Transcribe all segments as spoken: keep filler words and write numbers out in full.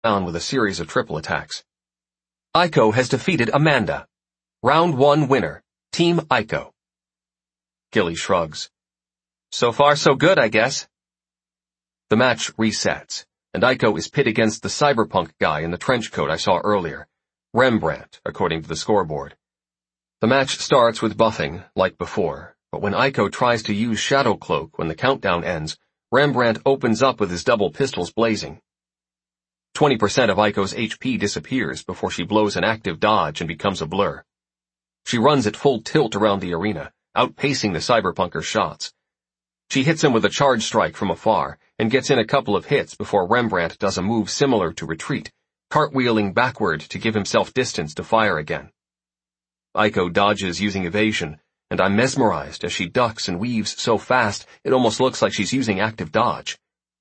down with a series of triple attacks. Aiko has defeated Amanda. Round one winner, Team Aiko. Gilly shrugs. So far so good, I guess. The match resets, and Aiko is pit against the cyberpunk guy in the trench coat I saw earlier, Rembrandt, according to the scoreboard. The match starts with buffing, like before, but when Aiko tries to use Shadow Cloak when the countdown ends, Rembrandt opens up with his double pistols blazing. twenty percent of Aiko's H P disappears before she blows an active dodge and becomes a blur. She runs at full tilt around the arena, outpacing the cyberpunker's shots. She hits him with a charge strike from afar and gets in a couple of hits before Rembrandt does a move similar to retreat, cartwheeling backward to give himself distance to fire again. Aiko dodges using evasion, and I'm mesmerized as she ducks and weaves so fast it almost looks like she's using active dodge.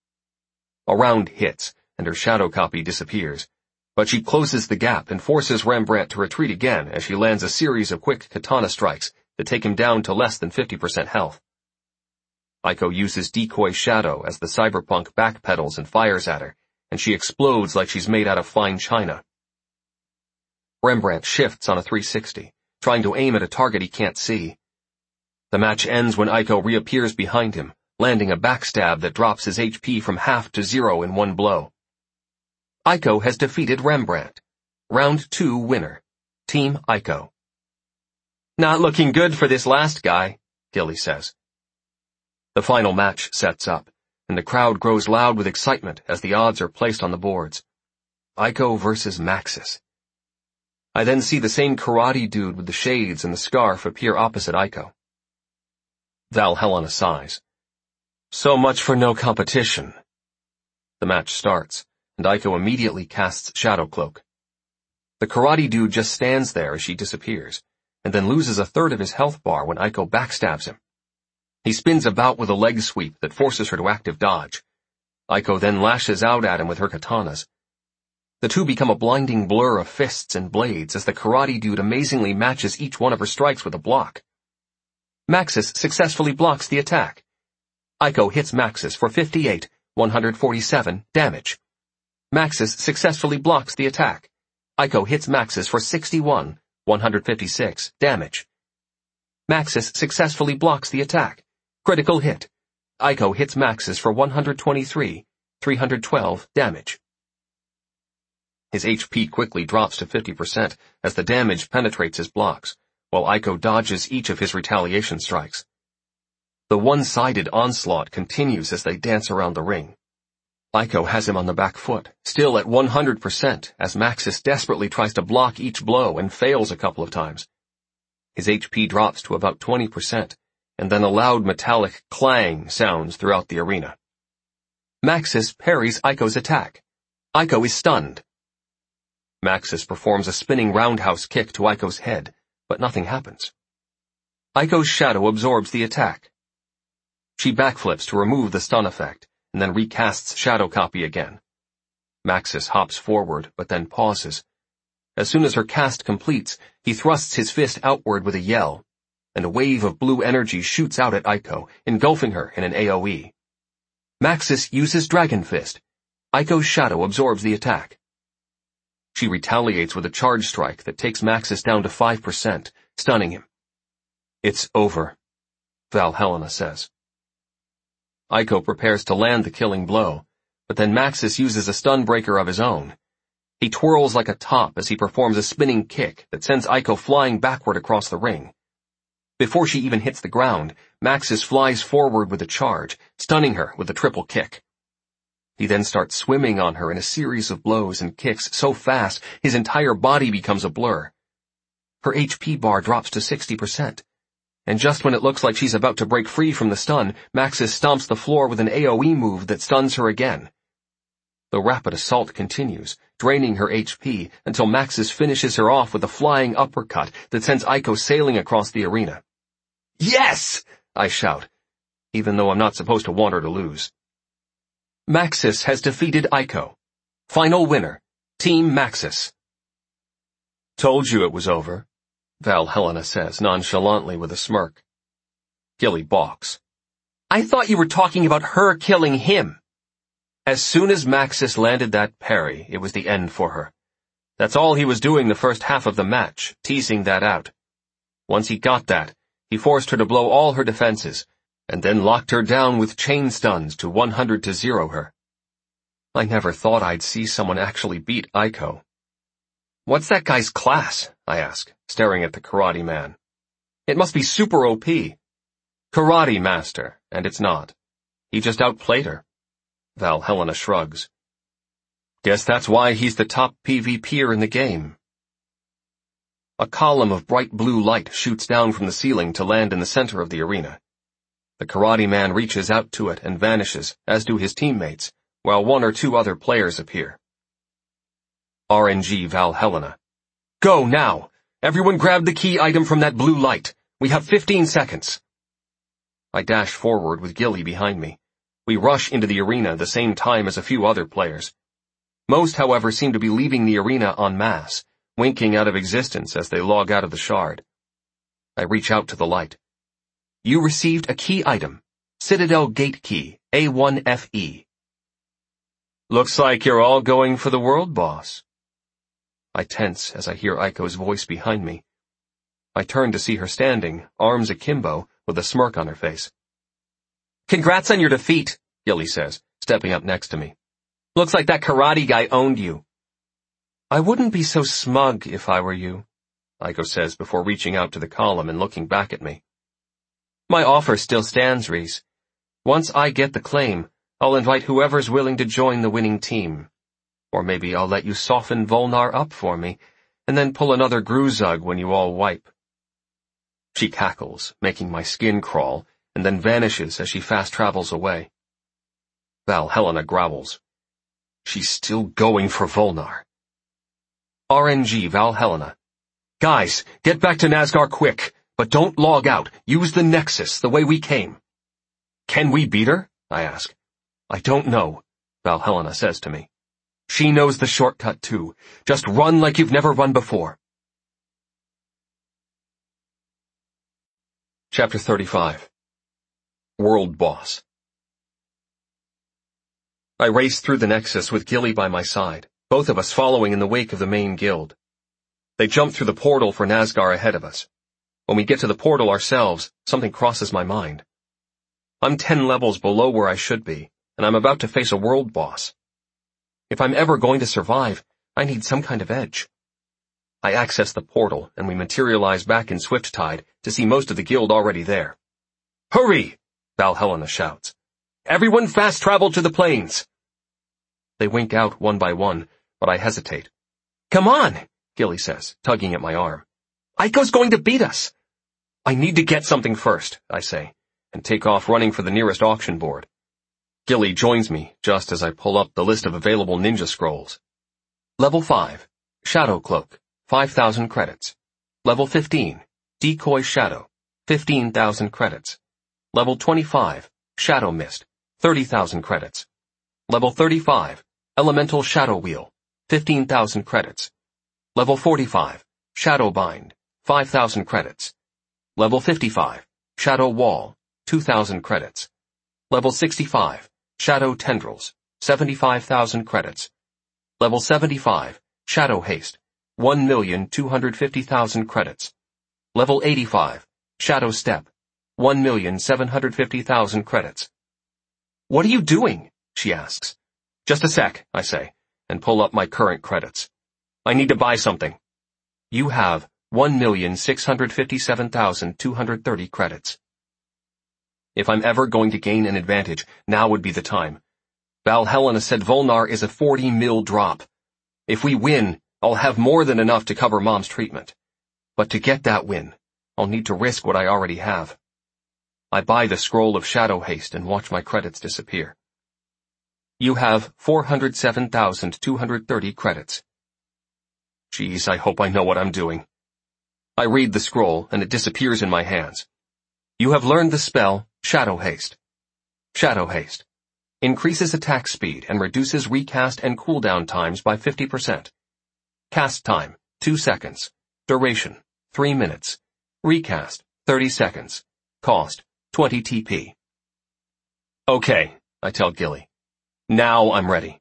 A round hits, and her shadow copy disappears, but she closes the gap and forces Rembrandt to retreat again as she lands a series of quick katana strikes that take him down to less than fifty percent health. Aiko uses decoy shadow as the cyberpunk backpedals and fires at her, and she explodes like she's made out of fine china. Rembrandt shifts on a three sixty, trying to aim at a target he can't see. The match ends when Aiko reappears behind him, landing a backstab that drops his H P from half to zero in one blow. Aiko has defeated Rembrandt. Round two winner, Team Aiko. Not looking good for this last guy, Gilly says. The final match sets up, and the crowd grows loud with excitement as the odds are placed on the boards. Aiko versus Maxis. I then see the same karate dude with the shades and the scarf appear opposite Aiko. Valhelena sighs. So much for no competition. The match starts, and Aiko immediately casts Shadow Cloak. The karate dude just stands there as she disappears, and then loses a third of his health bar when Aiko backstabs him. He spins about with a leg sweep that forces her to active dodge. Aiko then lashes out at him with her katanas. The two become a blinding blur of fists and blades as the karate dude amazingly matches each one of her strikes with a block. Maxis successfully blocks the attack. Aiko hits Maxis for fifty-eight, one hundred forty-seven damage. Maxis successfully blocks the attack. Aiko hits Maxis for sixty-one, one hundred fifty-six damage. Maxis successfully blocks the attack. Critical hit. Aiko hits Maxis for one hundred twenty-three, three hundred twelve damage. His H P quickly drops to fifty percent as the damage penetrates his blocks, while Aiko dodges each of his retaliation strikes. The one-sided onslaught continues as they dance around the ring. Aiko has him on the back foot, still at one hundred percent, as Maxis desperately tries to block each blow and fails a couple of times. His H P drops to about twenty percent, and then a loud metallic clang sounds throughout the arena. Maxis parries Aiko's attack. Aiko is stunned. Maxis performs a spinning roundhouse kick to Aiko's head, but nothing happens. Aiko's shadow absorbs the attack. She backflips to remove the stun effect, and then recasts shadow copy again. Maxis hops forward, but then pauses. As soon as her cast completes, he thrusts his fist outward with a yell, and a wave of blue energy shoots out at Aiko, engulfing her in an A O E. Maxis uses Dragon Fist. Aiko's shadow absorbs the attack. She retaliates with a charge strike that takes Maxis down to five percent, stunning him. It's over, Valhelena says. Aiko prepares to land the killing blow, but then Maxis uses a stun breaker of his own. He twirls like a top as he performs a spinning kick that sends Aiko flying backward across the ring. Before she even hits the ground, Maxis flies forward with a charge, stunning her with a triple kick. He then starts swimming on her in a series of blows and kicks so fast his entire body becomes a blur. Her H P bar drops to sixty percent. And just when it looks like she's about to break free from the stun, Maxis stomps the floor with an A O E move that stuns her again. The rapid assault continues, draining her H P until Maxis finishes her off with a flying uppercut that sends Aiko sailing across the arena. Yes! I shout, even though I'm not supposed to want her to lose. Maxis has defeated Aiko. Final winner, Team Maxis. Told you it was over, Valhelena says nonchalantly with a smirk. Gilly balks. I thought you were talking about her killing him. As soon as Maxis landed that parry, it was the end for her. That's all he was doing the first half of the match, teasing that out. Once he got that, he forced her to blow all her defenses, and then locked her down with chain stuns to one hundred to zero her. I never thought I'd see someone actually beat Aiko. What's that guy's class? I ask, staring at the karate man. It must be super O P. Karate master, and it's not. He just outplayed her. Val Helena shrugs. Guess that's why he's the top PvPer in the game. A column of bright blue light shoots down from the ceiling to land in the center of the arena. The karate man reaches out to it and vanishes, as do his teammates, while one or two other players appear. R N G Val Helena. Go now! Everyone grab the key item from that blue light. We have fifteen seconds. I dash forward with Gilly behind me. We rush into the arena the same time as a few other players. Most, however, seem to be leaving the arena en masse, winking out of existence as they log out of the shard. I reach out to the light. You received a key item. Citadel Gate Key, A one F E. Looks like you're all going for the world boss. I tense as I hear Aiko's voice behind me. I turn to see her standing, arms akimbo, with a smirk on her face. Congrats on your defeat, Gilly says, stepping up next to me. Looks like that karate guy owned you. I wouldn't be so smug if I were you, Aiko says before reaching out to the column and looking back at me. My offer still stands, Reese. Once I get the claim, I'll invite whoever's willing to join the winning team. Or maybe I'll let you soften Volnar up for me, and then pull another Gruzug when you all wipe. She cackles, making my skin crawl, and then vanishes as she fast travels away. Val Helena growls. She's still going for Volnar. R N G Val Helena. Guys, get back to Nazgar quick, but don't log out. Use the Nexus the way we came. Can we beat her? I ask. I don't know, Val Helena says to me. She knows the shortcut too. Just run like you've never run before. Chapter thirty-five. World Boss. I race through the Nexus with Gilly by my side, both of us following in the wake of the main guild. They jump through the portal for Nazgar ahead of us. When we get to the portal ourselves, something crosses my mind. I'm ten levels below where I should be, and I'm about to face a world boss. If I'm ever going to survive, I need some kind of edge. I access the portal, and we materialize back in Swifttide to see most of the guild already there. Hurry! Val Helena shouts. Everyone fast travel to the plains! They wink out one by one, but I hesitate. Come on, Gilly says, tugging at my arm. Aiko's going to beat us. I need to get something first, I say, and take off running for the nearest auction board. Gilly joins me just as I pull up the list of available ninja scrolls. Level five, Shadow Cloak, five thousand credits. Level fifteen, Decoy Shadow, fifteen thousand credits. Level twenty-five, Shadow Mist, thirty thousand credits. Level thirty-five, Elemental Shadow Wheel, fifteen thousand credits. Level forty-five, Shadow Bind, five thousand credits. Level fifty-five, Shadow Wall, two thousand credits. Level sixty-five, Shadow Tendrils, seventy-five thousand credits. Level seventy-five, Shadow Haste, one million two hundred fifty thousand credits. Level eighty-five, Shadow Step, one million seven hundred fifty thousand credits. What are you doing? She asks. Just a sec, I say, and pull up my current credits. I need to buy something. You have one million six hundred fifty-seven thousand two hundred thirty credits. If I'm ever going to gain an advantage, now would be the time. Val Helena said Volnar is a forty mil drop. If we win, I'll have more than enough to cover Mom's treatment. But to get that win, I'll need to risk what I already have. I buy the scroll of Shadow Haste and watch my credits disappear. You have four hundred seven thousand two hundred thirty credits. Geez, I hope I know what I'm doing. I read the scroll and it disappears in my hands. You have learned the spell Shadow Haste. Shadow Haste. Increases attack speed and reduces recast and cooldown times by fifty percent. Cast time, two seconds. Duration, three minutes. Recast, thirty seconds. Cost, twenty T P. Okay, I tell Gilly. Now I'm ready.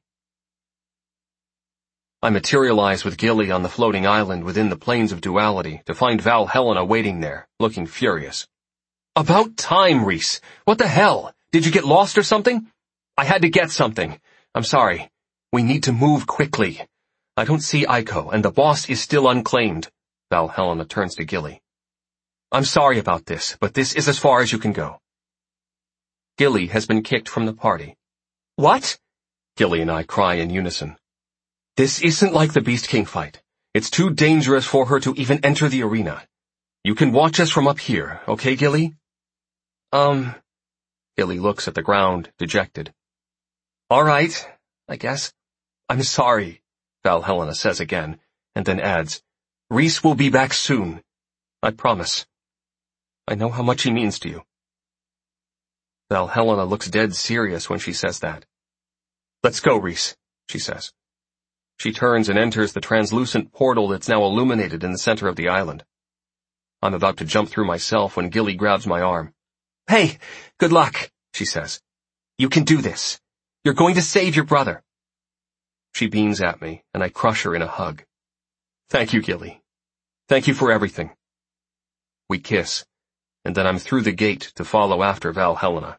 I materialize with Gilly on the floating island within the planes of duality to find Val Helena waiting there, looking furious. About time, Reese. What the hell? Did you get lost or something? I had to get something. I'm sorry. We need to move quickly. I don't see Aiko, and the boss is still unclaimed. Val Helena turns to Gilly. I'm sorry about this, but this is as far as you can go. Gilly has been kicked from the party. What? Gilly and I cry in unison. This isn't like the Beast King fight. It's too dangerous for her to even enter the arena. You can watch us from up here, okay, Gilly? Um... Gilly looks at the ground, dejected. All right, I guess. I'm sorry, Val Helena says again, and then adds, Reese will be back soon. I promise. I know how much he means to you. Val Helena looks dead serious when she says that. Let's go, Reese, she says. She turns and enters the translucent portal that's now illuminated in the center of the island. I'm about to jump through myself when Gilly grabs my arm. Hey, good luck, she says. You can do this. You're going to save your brother. She beams at me, and I crush her in a hug. Thank you, Gilly. Thank you for everything. We kiss, and then I'm through the gate to follow after Val Helena.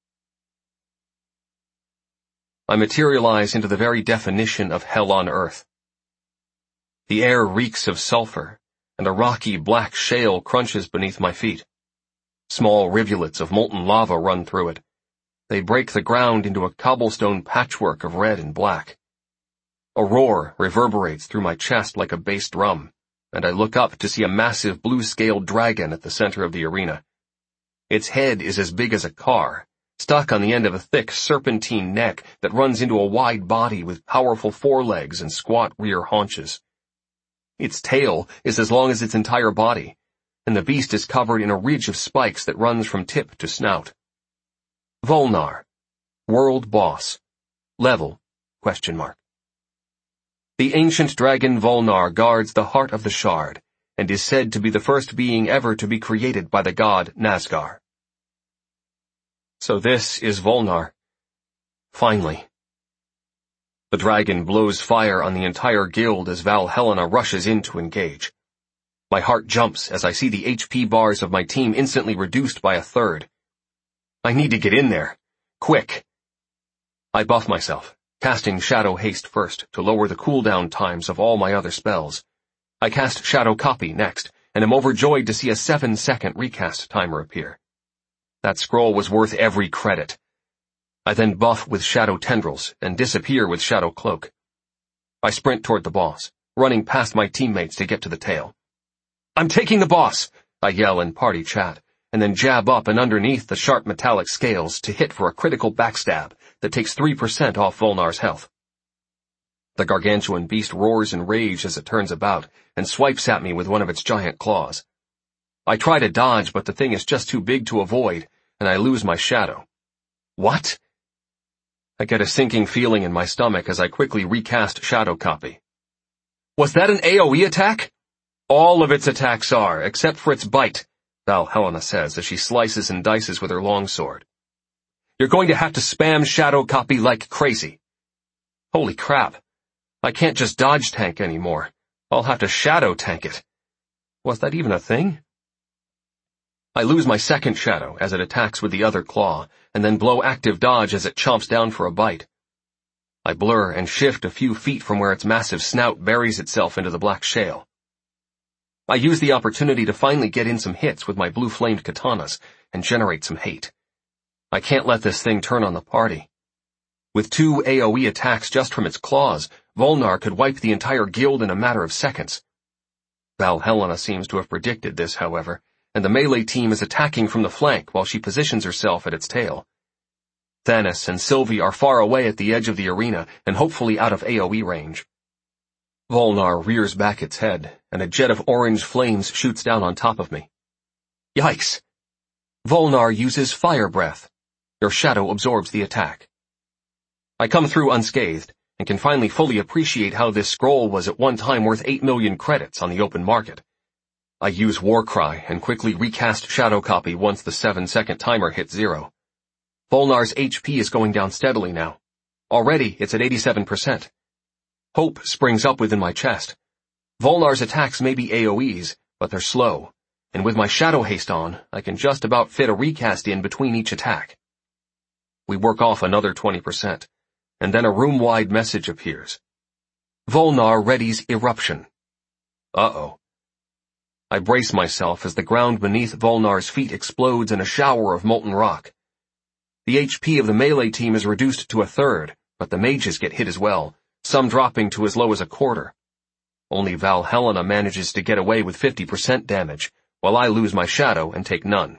I materialize into the very definition of hell on earth. The air reeks of sulfur, and a rocky black shale crunches beneath my feet. Small rivulets of molten lava run through it. They break the ground into a cobblestone patchwork of red and black. A roar reverberates through my chest like a bass drum, and I look up to see a massive blue-scaled dragon at the center of the arena. Its head is as big as a car, stuck on the end of a thick serpentine neck that runs into a wide body with powerful forelegs and squat rear haunches. Its tail is as long as its entire body, and the beast is covered in a ridge of spikes that runs from tip to snout. Volnar. World Boss. Level? Question mark. The ancient dragon Volnar guards the heart of the shard, and is said to be the first being ever to be created by the god Nazgar. So this is Volnar. Finally. The dragon blows fire on the entire guild as Val Helena rushes in to engage. My heart jumps as I see the H P bars of my team instantly reduced by a third. I need to get in there. Quick. I buff myself, casting Shadow Haste first to lower the cooldown times of all my other spells. I cast Shadow Copy next, and am overjoyed to see a seven-second recast timer appear. That scroll was worth every credit. I then buff with Shadow Tendrils and disappear with Shadow Cloak. I sprint toward the boss, running past my teammates to get to the tail. I'm taking the boss, I yell in party chat, and then jab up and underneath the sharp metallic scales to hit for a critical backstab that takes three percent off Volnar's health. The gargantuan beast roars in rage as it turns about and swipes at me with one of its giant claws. I try to dodge, but the thing is just too big to avoid, and I lose my shadow. What? I get a sinking feeling in my stomach as I quickly recast Shadow Copy. Was that an A O E attack? All of its attacks are, except for its bite, Val Helena says as she slices and dices with her longsword. You're going to have to spam Shadow Copy like crazy. Holy crap. I can't just dodge tank anymore. I'll have to shadow tank it. Was that even a thing? I lose my second shadow as it attacks with the other claw, and then blow active dodge as it chomps down for a bite. I blur and shift a few feet from where its massive snout buries itself into the black shale. I use the opportunity to finally get in some hits with my blue-flamed katanas and generate some hate. I can't let this thing turn on the party. With two A O E attacks just from its claws, Volnar could wipe the entire guild in a matter of seconds. Val Helena seems to have predicted this, however, and the melee team is attacking from the flank while she positions herself at its tail. Thanos and Sylvie are far away at the edge of the arena and hopefully out of A O E range. Volnar rears back its head, and a jet of orange flames shoots down on top of me. Yikes! Volnar uses Fire Breath. Your shadow absorbs the attack. I come through unscathed, and can finally fully appreciate how this scroll was at one time worth eight million credits on the open market. I use Warcry and quickly recast Shadow Copy once the seven second timer hits zero. Volnar's H P is going down steadily now. Already, it's at eighty-seven percent. Hope springs up within my chest. Volnar's attacks may be A O Es, but they're slow, and with my shadow haste on, I can just about fit a recast in between each attack. We work off another twenty percent, and then a room-wide message appears. Volnar readies eruption. Uh-oh. I brace myself as the ground beneath Volnar's feet explodes in a shower of molten rock. The H P of the melee team is reduced to a third, but the mages get hit as well, some dropping to as low as a quarter. Only Valhelena manages to get away with fifty percent damage, while I lose my shadow and take none.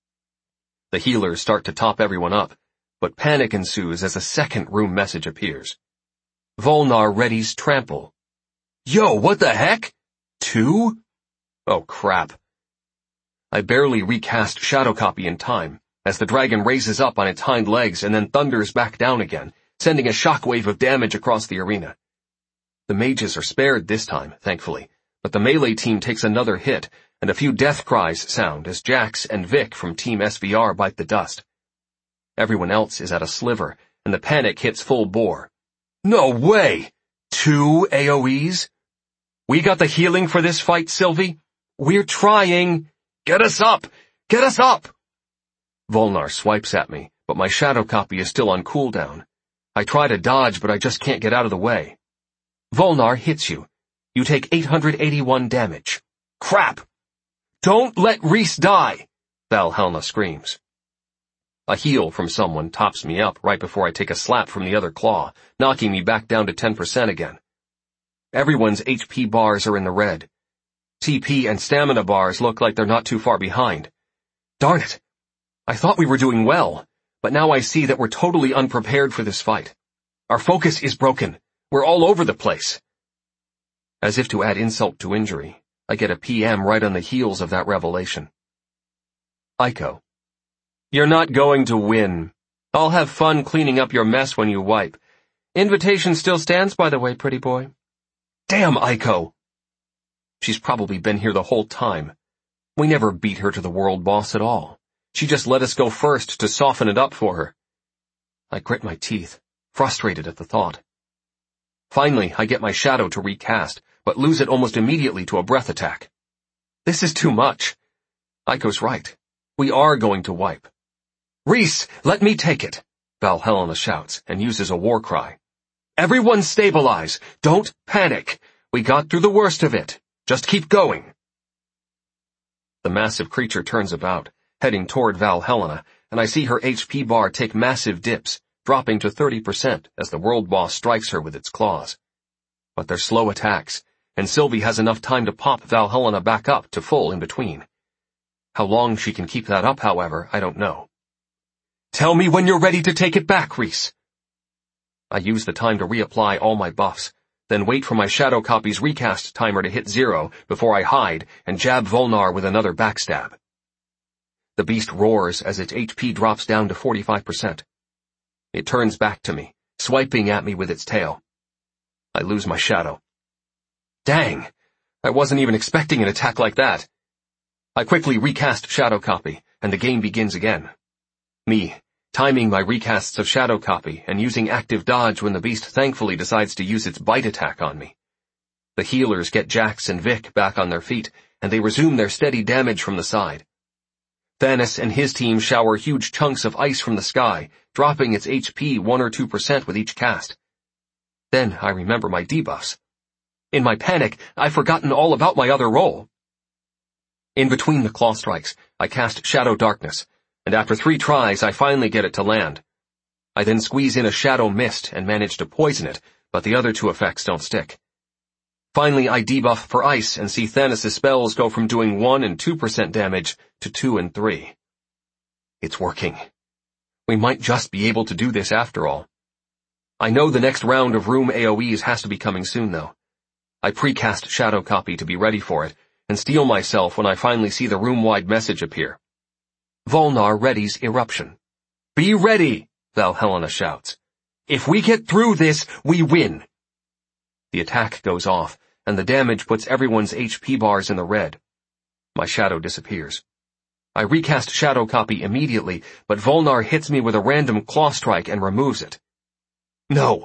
The healers start to top everyone up, but panic ensues as a second room message appears. Volnar readies trample. Yo, what the heck? Two? Oh crap. I barely recast shadow copy in time, as the dragon raises up on its hind legs and then thunders back down again, sending a shockwave of damage across the arena. The mages are spared this time, thankfully, but the melee team takes another hit, and a few death cries sound as Jax and Vic from Team S V R bite the dust. Everyone else is at a sliver, and the panic hits full bore. No way! Two A O Es? We got the healing for this fight, Sylvie? We're trying! Get us up! Get us up! Volnar swipes at me, but my shadow copy is still on cooldown. I try to dodge, but I just can't get out of the way. Volnar hits you. You take eight hundred eighty-one damage. Crap! Don't let Rhys die! Valhelena screams. A heal from someone tops me up right before I take a slap from the other claw, knocking me back down to ten percent again. Everyone's H P bars are in the red. T P and stamina bars look like they're not too far behind. Darn it! I thought we were doing well, but now I see that we're totally unprepared for this fight. Our focus is broken. We're all over the place. As if to add insult to injury, I get a P M right on the heels of that revelation. Aiko. You're not going to win. I'll have fun cleaning up your mess when you wipe. Invitation still stands, by the way, pretty boy. Damn, Aiko! She's probably been here the whole time. We never beat her to the world boss at all. She just let us go first to soften it up for her. I grit my teeth, frustrated at the thought. Finally, I get my shadow to recast, but lose it almost immediately to a breath attack. This is too much. Aiko's right. We are going to wipe. Rhys, let me take it, Valhelena shouts and uses a war cry. Everyone stabilize. Don't panic. We got through the worst of it. Just keep going. The massive creature turns about, heading toward Valhelena, and I see her H P bar take massive dips, dropping to thirty percent as the world boss strikes her with its claws. But they're slow attacks, and Sylvie has enough time to pop Valhelena back up to full in between. How long she can keep that up, however, I don't know. Tell me when you're ready to take it back, Rhys. I use the time to reapply all my buffs, then wait for my shadow copy's recast timer to hit zero before I hide and jab Volnar with another backstab. The beast roars as its H P drops down to forty-five percent. It turns back to me, swiping at me with its tail. I lose my shadow. Dang! I wasn't even expecting an attack like that. I quickly recast shadow copy, and the game begins again. Me, timing my recasts of shadow copy and using active dodge when the beast thankfully decides to use its bite attack on me. The healers get Jax and Vic back on their feet, and they resume their steady damage from the side. Thanos and his team shower huge chunks of ice from the sky, dropping its H P one or two percent with each cast. Then I remember my debuffs. In my panic, I've forgotten all about my other role. In between the claw strikes, I cast Shadow Darkness, and after three tries I finally get it to land. I then squeeze in a Shadow Mist and manage to poison it, but the other two effects don't stick. Finally I debuff for ice and see Thanos' spells go from doing one and two percent damage to two and three. It's working. We might just be able to do this after all. I know the next round of room A O Es has to be coming soon though. I precast shadow copy to be ready for it, and steel myself when I finally see the room-wide message appear. Volnar readies eruption. Be ready, Valhelena shouts. If we get through this, we win. The attack goes off, and the damage puts everyone's H P bars in the red. My shadow disappears. I recast shadow copy immediately, but Volnar hits me with a random claw strike and removes it. No.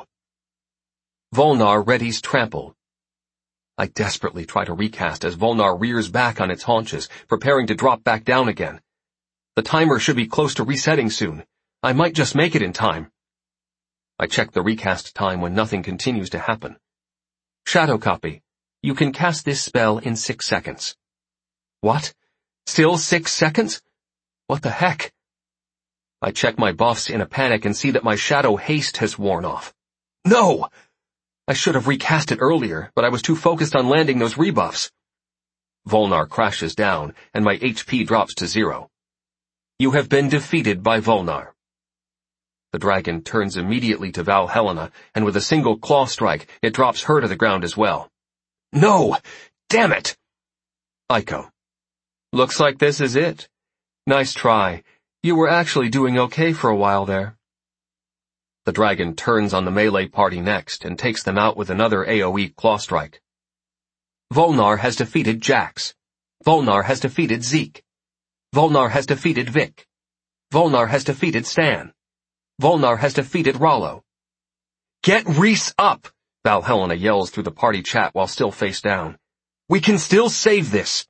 Volnar readies trample. I desperately try to recast as Volnar rears back on its haunches, preparing to drop back down again. The timer should be close to resetting soon. I might just make it in time. I check the recast time when nothing continues to happen. Shadow copy. You can cast this spell in six seconds. What? Still six seconds? What the heck? I check my buffs in a panic and see that my shadow haste has worn off. No! I should have recast it earlier, but I was too focused on landing those rebuffs. Volnar crashes down, and my H P drops to zero. You have been defeated by Volnar. The dragon turns immediately to Valhelena, and with a single claw strike, it drops her to the ground as well. No! Damn it! Aiko. Looks like this is it. Nice try. You were actually doing okay for a while there. The dragon turns on the melee party next and takes them out with another AoE claw strike. Volnar has defeated Jax. Volnar has defeated Zeke. Volnar has defeated Vic. Volnar has defeated Stan. Volnar has defeated Rollo. Get Reese up! Valhelena yells through the party chat while still face down. We can still save this!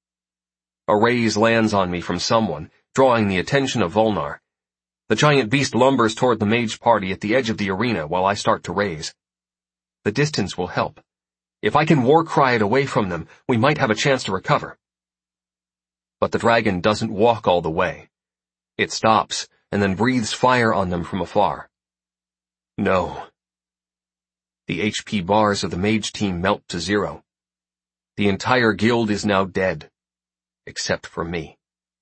A raise lands on me from someone, drawing the attention of Volnar. The giant beast lumbers toward the mage party at the edge of the arena while I start to raise. The distance will help. If I can war cry it away from them, we might have a chance to recover. But the dragon doesn't walk all the way. It stops, and then breathes fire on them from afar. No. The H P bars of the mage team melt to zero. The entire guild is now dead, except for me.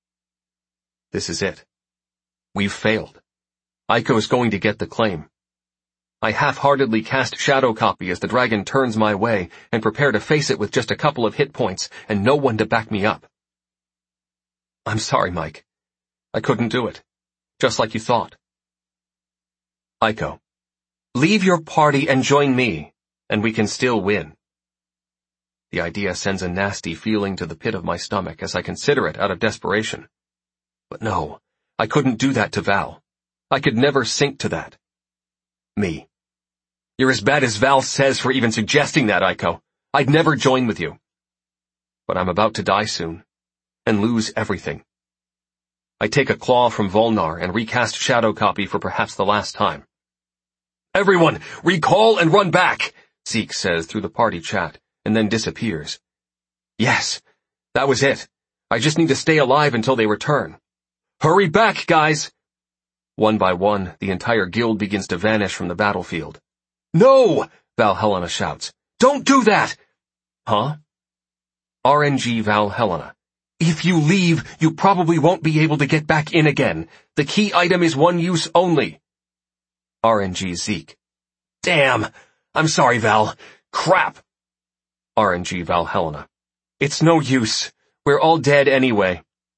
This is it. We've failed. Aiko is going to get the claim. I half-heartedly cast Shadow Copy as the dragon turns my way and prepare to face it with just a couple of hit points and no one to back me up. I'm sorry, Mike. I couldn't do it. Just like you thought. Aiko. Leave your party and join me, and we can still win. The idea sends a nasty feeling to the pit of my stomach as I consider it out of desperation. But no, I couldn't do that to Val. I could never sink to that. Me. You're as bad as Val says for even suggesting that, Aiko. I'd never join with you. But I'm about to die soon, and lose everything. I take a claw from Volnar and recast Shadow Copy for perhaps the last time. Everyone, recall and run back, Zeke says through the party chat, and then disappears. Yes, that was it. I just need to stay alive until they return. Hurry back, guys! One by one, the entire guild begins to vanish from the battlefield. No! Valhelena shouts. Don't do that! Huh? R N G Valhelena. If you leave, you probably won't be able to get back in again. The key item is one use only. R N G Zeke. Damn! I'm sorry, Val. Crap! R N G Valhelena. It's no use. We're all dead anyway.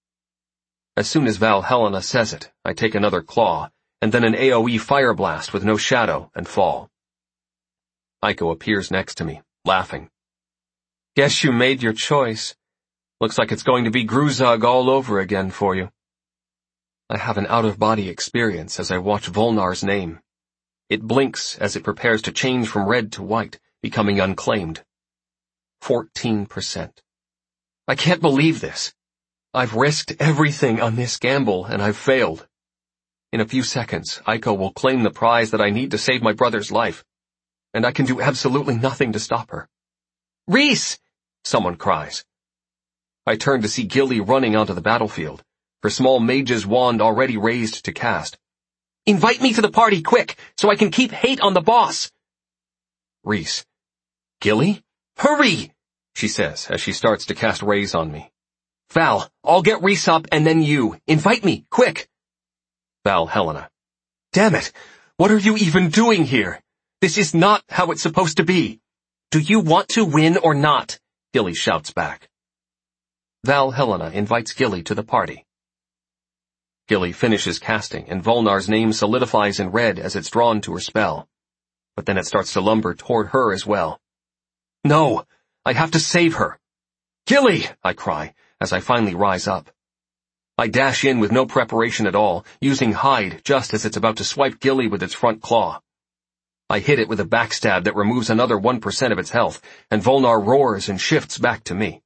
As soon as Valhelena says it, I take another claw, and then an AoE fire blast with no shadow, and fall. Aiko appears next to me, laughing. Guess you made your choice. Looks like it's going to be Gruzug all over again for you. I have an out-of-body experience as I watch Volnar's name. It blinks as it prepares to change from red to white, becoming unclaimed. Fourteen percent. I can't believe this. I've risked everything on this gamble, and I've failed. In a few seconds, Aiko will claim the prize that I need to save my brother's life, and I can do absolutely nothing to stop her. Reese! Someone cries. I turn to see Gilly running onto the battlefield, her small mage's wand already raised to cast. Invite me to the party quick, so I can keep hate on the boss! Reese. Gilly? Hurry! She says as she starts to cast rays on me. Val, I'll get Reese up and then you. Invite me, quick! Valhelena. Damn it! What are you even doing here? This is not how it's supposed to be. Do you want to win or not? Gilly shouts back. Valhelena invites Gilly to the party. Gilly finishes casting, and Volnar's name solidifies in red as it's drawn to her spell. But then it starts to lumber toward her as well. No! I have to save her! Gilly! I cry, as I finally rise up. I dash in with no preparation at all, using Hide just as it's about to swipe Gilly with its front claw. I hit it with a backstab that removes another one percent of its health, and Volnar roars and shifts back to me.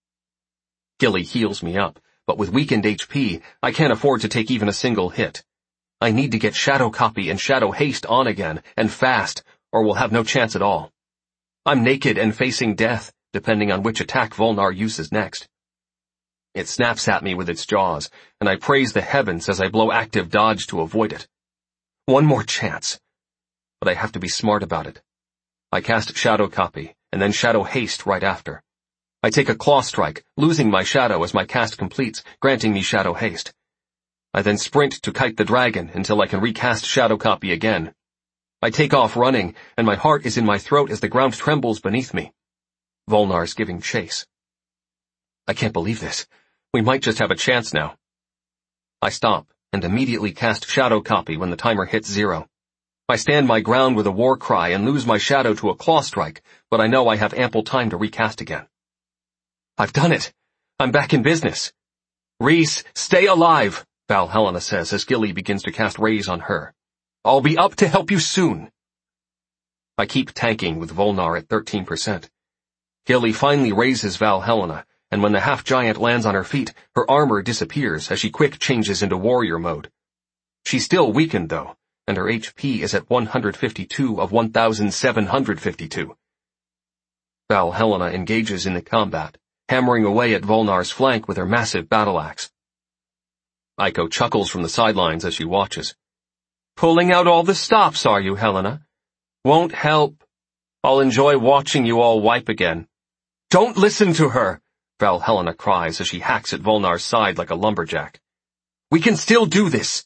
Gilly heals me up, but with weakened H P, I can't afford to take even a single hit. I need to get Shadow Copy and Shadow Haste on again, and fast, or we'll have no chance at all. I'm naked and facing death, depending on which attack Volnar uses next. It snaps at me with its jaws, and I praise the heavens as I blow active dodge to avoid it. One more chance. But I have to be smart about it. I cast Shadow Copy, and then Shadow Haste right after. I take a Claw Strike, losing my shadow as my cast completes, granting me Shadow Haste. I then sprint to kite the dragon until I can recast Shadow Copy again. I take off running, and my heart is in my throat as the ground trembles beneath me. Volnar's giving chase. I can't believe this. We might just have a chance now. I stop, and immediately cast Shadow Copy when the timer hits zero. I stand my ground with a war cry and lose my shadow to a Claw Strike, but I know I have ample time to recast again. I've done it. I'm back in business. Rhys, stay alive, Valhelena says as Gilly begins to cast Raise on her. I'll be up to help you soon. I keep tanking with Volnar at thirteen percent. Gilly finally raises Valhelena, and when the half-giant lands on her feet, her armor disappears as she quick changes into warrior mode. She's still weakened, though, and her H P is at one hundred fifty-two of one thousand seven hundred fifty-two. Valhelena engages in the combat, hammering away at Volnar's flank with her massive battle axe. Aiko chuckles from the sidelines as she watches. Pulling out all the stops, are you, Helena? Won't help. I'll enjoy watching you all wipe again. Don't listen to her, Valhelena cries as she hacks at Volnar's side like a lumberjack. We can still do this.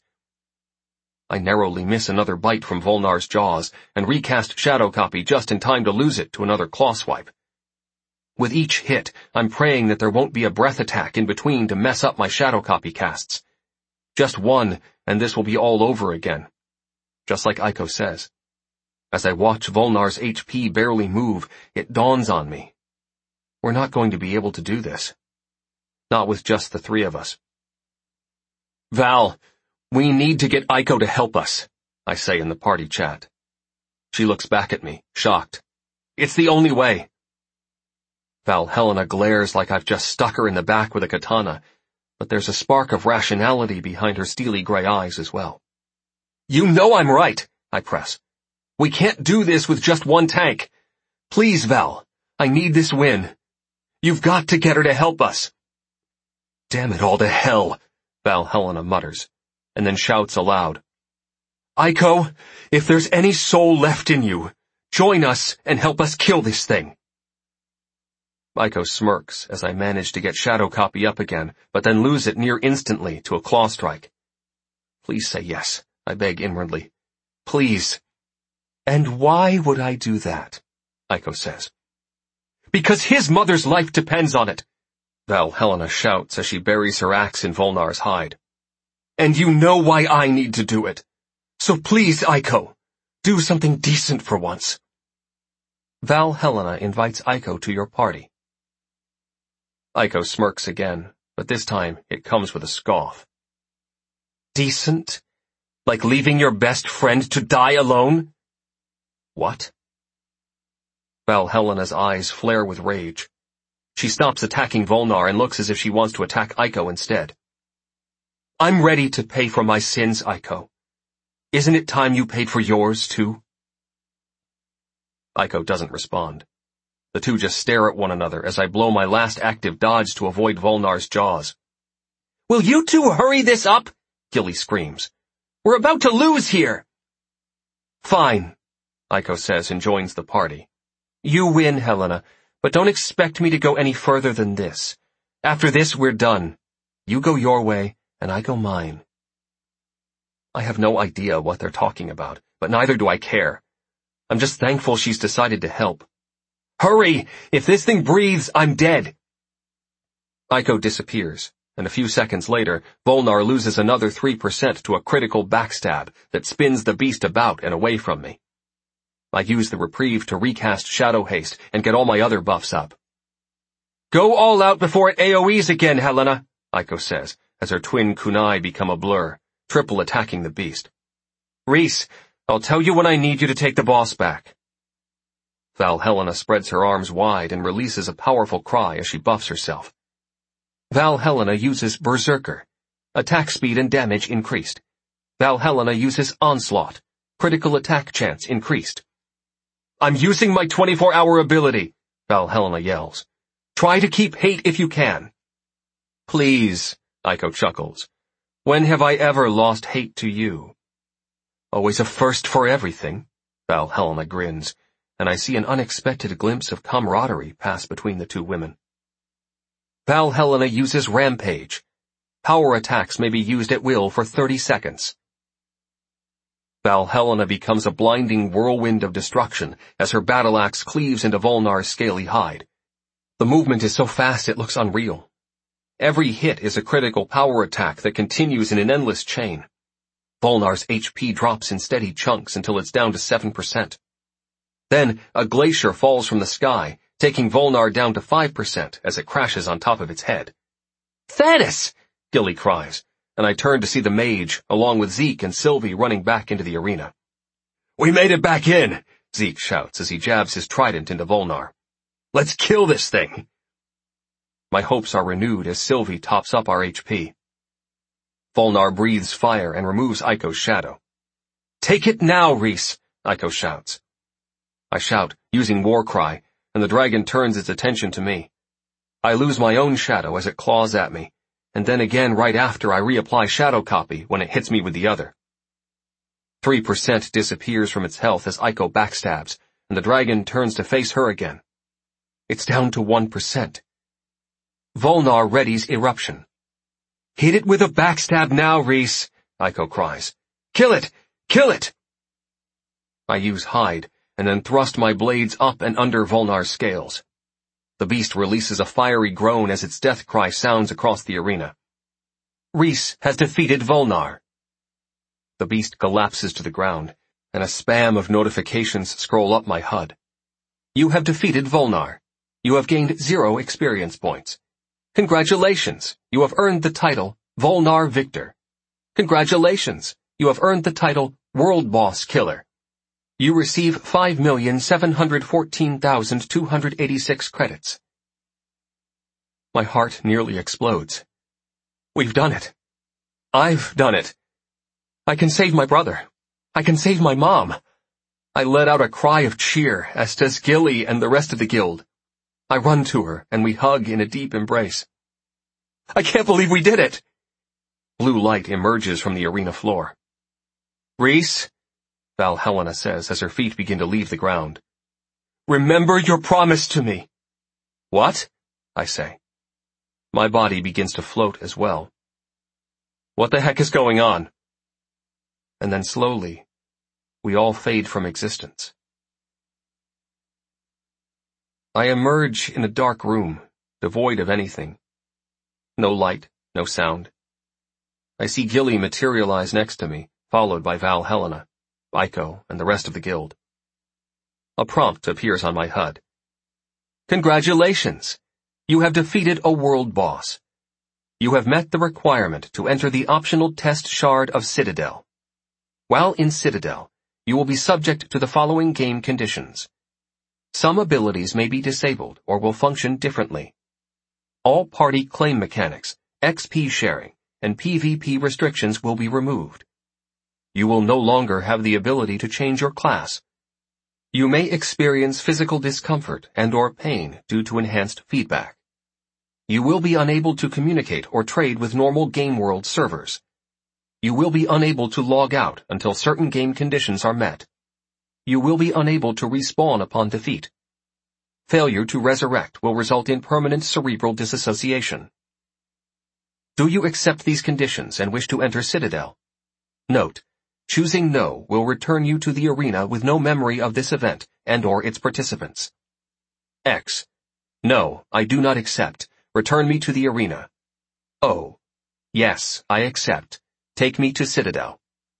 I narrowly miss another bite from Volnar's jaws and recast Shadow Copy just in time to lose it to another claw swipe. With each hit, I'm praying that there won't be a breath attack in between to mess up my Shadow Copy casts. Just one, and this will be all over again. Just like Aiko says. As I watch Volnar's H P barely move, it dawns on me. We're not going to be able to do this. Not with just the three of us. Val, we need to get Aiko to help us, I say in the party chat. She looks back at me, shocked. It's the only way. Valhelena glares like I've just stuck her in the back with a katana, but there's a spark of rationality behind her steely gray eyes as well. You know I'm right, I press. We can't do this with just one tank. Please, Val, I need this win. You've got to get her to help us. Damn it all to hell, Valhelena mutters, and then shouts aloud. Aiko, if there's any soul left in you, join us and help us kill this thing. Aiko smirks as I manage to get Shadow Copy up again, but then lose it near instantly to a Claw Strike. Please say yes, I beg inwardly. Please. And why would I do that? Aiko says. Because his mother's life depends on it, Valhelena shouts as she buries her axe in Volnar's hide. And you know why I need to do it. So please, Aiko, do something decent for once. Valhelena invites Aiko to your party. Aiko smirks again, but this time it comes with a scoff. Decent? Like leaving your best friend to die alone? What? Valhelena's eyes flare with rage. She stops attacking Volnar and looks as if she wants to attack Aiko instead. I'm ready to pay for my sins, Aiko. Isn't it time you paid for yours, too? Aiko doesn't respond. The two just stare at one another as I blow my last active dodge to avoid Volnar's jaws. Will you two hurry this up? Gilly screams. We're about to lose here. Fine, Aiko says and joins the party. You win, Helena, but don't expect me to go any further than this. After this, we're done. You go your way, and I go mine. I have no idea what they're talking about, but neither do I care. I'm just thankful she's decided to help. Hurry! If this thing breathes, I'm dead! Aiko disappears, and a few seconds later, Volnar loses another three percent to a critical backstab that spins the beast about and away from me. I use the reprieve to recast Shadow Haste and get all my other buffs up. Go all out before it A O Es again, Helena, Aiko says, as her twin kunai become a blur, triple attacking the beast. Rhys, I'll tell you when I need you to take the boss back. Valhelena spreads her arms wide and releases a powerful cry as she buffs herself. Valhelena uses Berserker. Attack speed and damage increased. Valhelena uses Onslaught. Critical attack chance increased. I'm using my twenty-four hour ability, Valhelena yells. Try to keep hate if you can. Please, Aiko chuckles. When have I ever lost hate to you? Always a first for everything, Valhelena grins, and I see an unexpected glimpse of camaraderie pass between the two women. Valhelena uses Rampage. Power attacks may be used at will for thirty seconds. Valhelena becomes a blinding whirlwind of destruction as her battle axe cleaves into Volnar's scaly hide. The movement is so fast it looks unreal. Every hit is a critical power attack that continues in an endless chain. Volnar's H P drops in steady chunks until it's down to seven percent. Then, a glacier falls from the sky, taking Volnar down to five percent as it crashes on top of its head. Thanos! Gilly cries, and I turn to see the mage, along with Zeke and Sylvie running back into the arena. We made it back in, Zeke shouts as he jabs his trident into Volnar. Let's kill this thing! My hopes are renewed as Sylvie tops up our H P. Volnar breathes fire and removes Aiko's shadow. Take it now, Reese, Aiko shouts. I shout, using Warcry, and the dragon turns its attention to me. I lose my own shadow as it claws at me, and then again right after I reapply Shadow Copy when it hits me with the other. Three percent disappears from its health as Aiko backstabs, and the dragon turns to face her again. It's down to one percent. Volnar readies Eruption. Hit it with a backstab now, Reese, Aiko cries. Kill it! Kill it! I use Hide, and then thrust my blades up and under Volnar's scales. The beast releases a fiery groan as its death cry sounds across the arena. Reese has defeated Volnar. The beast collapses to the ground, and a spam of notifications scroll up my H U D. You have defeated Volnar. You have gained zero experience points. Congratulations, you have earned the title Volnar Victor. Congratulations, you have earned the title World Boss Killer. You receive five million seven hundred fourteen thousand two hundred eighty-six credits. My heart nearly explodes. We've done it. I've done it. I can save my brother. I can save my mom. I let out a cry of cheer, as does Gilly and the rest of the guild. I run to her, and we hug in a deep embrace. I can't believe we did it! Blue light emerges from the arena floor. Reese, Valhelena says as her feet begin to leave the ground. Remember your promise to me. What? I say. My body begins to float as well. What the heck is going on? And then slowly, we all fade from existence. I emerge in a dark room, devoid of anything. No light, no sound. I see Gilly materialize next to me, followed by Valhelena, Aiko, and the rest of the guild. A prompt appears on my H U D. Congratulations! You have defeated a world boss. You have met the requirement to enter the optional test shard of Citadel. While in Citadel, you will be subject to the following game conditions. Some abilities may be disabled or will function differently. All party claim mechanics, X P sharing, and PvP restrictions will be removed. You will no longer have the ability to change your class. You may experience physical discomfort and or pain due to enhanced feedback. You will be unable to communicate or trade with normal Game World servers. You will be unable to log out until certain game conditions are met. You will be unable to respawn upon defeat. Failure to resurrect will result in permanent cerebral disassociation. Do you accept these conditions and wish to enter Citadel? Note, choosing no will return you to the arena with no memory of this event and or its participants. X. No, I do not accept. Return me to the arena. O. Yes, I accept. Take me to Citadel.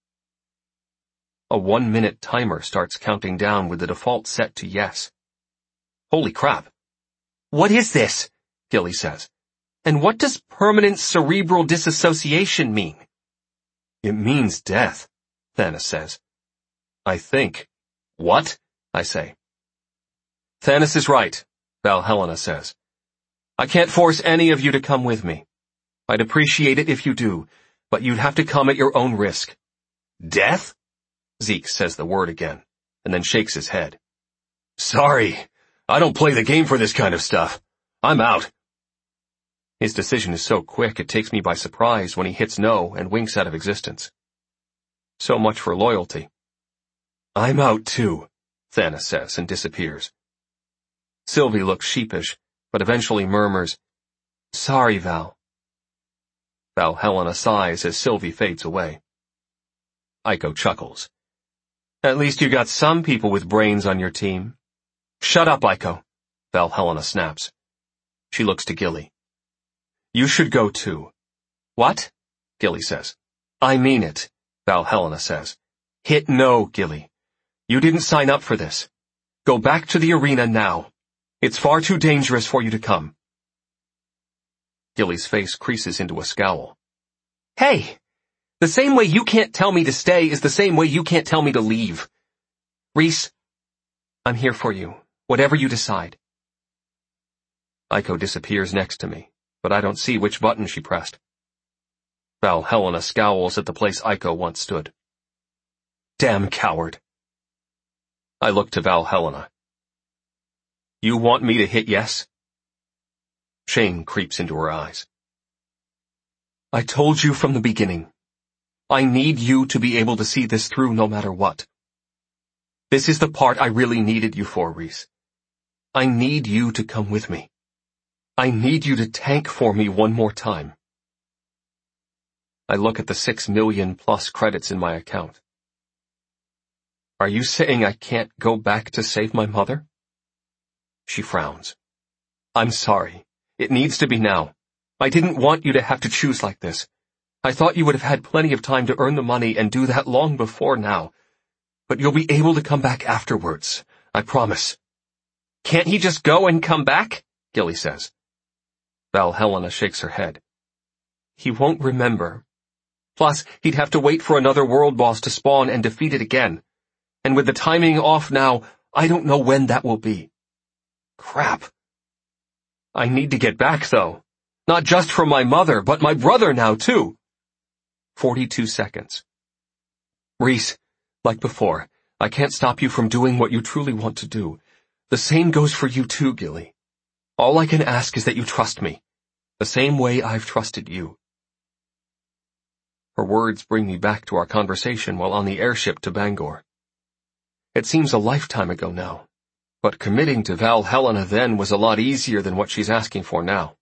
A one-minute timer starts counting down with the default set to yes. Holy crap. What is this? Gilly says. And what does permanent cerebral disassociation mean? It means death, Thanos says. I think. What? I say. Thanos is right, Val Helena says. I can't force any of you to come with me. I'd appreciate it if you do, but you'd have to come at your own risk. Death? Zeke says the word again, and then shakes his head. Sorry, I don't play the game for this kind of stuff. I'm out. His decision is so quick it takes me by surprise when he hits no and winks out of existence. So much for loyalty. I'm out too, Thanos says and disappears. Sylvie looks sheepish, but eventually murmurs, Sorry, Val. Val Helena sighs as Sylvie fades away. Aiko chuckles. At least you got some people with brains on your team. Shut up, Aiko, Val Helena snaps. She looks to Gilly. You should go too. What? Gilly says. I mean it, Val Helena says. Hit no, Gilly. You didn't sign up for this. Go back to the arena now. It's far too dangerous for you to come. Gilly's face creases into a scowl. Hey! The same way you can't tell me to stay is the same way you can't tell me to leave. Reese, I'm here for you, whatever you decide. Aiko disappears next to me, but I don't see which button she pressed. Val Helena scowls at the place Aiko once stood. Damn coward. I look to Val Helena. You want me to hit yes? Shame creeps into her eyes. I told you from the beginning. I need you to be able to see this through no matter what. This is the part I really needed you for, Reese. I need you to come with me. I need you to tank for me one more time. I look at the six million plus credits in my account. Are you saying I can't go back to save my mother? She frowns. I'm sorry. It needs to be now. I didn't want you to have to choose like this. I thought you would have had plenty of time to earn the money and do that long before now. But you'll be able to come back afterwards. I promise. Can't he just go and come back? Gilly says. Val Helena shakes her head. He won't remember. Plus, he'd have to wait for another world boss to spawn and defeat it again. And with the timing off now, I don't know when that will be. Crap. I need to get back, though. Not just for my mother, but my brother now, too. Forty-two seconds. Reese, like before, I can't stop you from doing what you truly want to do. The same goes for you too, Gilly. All I can ask is that you trust me, the same way I've trusted you. Her words bring me back to our conversation while on the airship to Bangor. It seems a lifetime ago now, but committing to Val Helena then was a lot easier than what she's asking for now.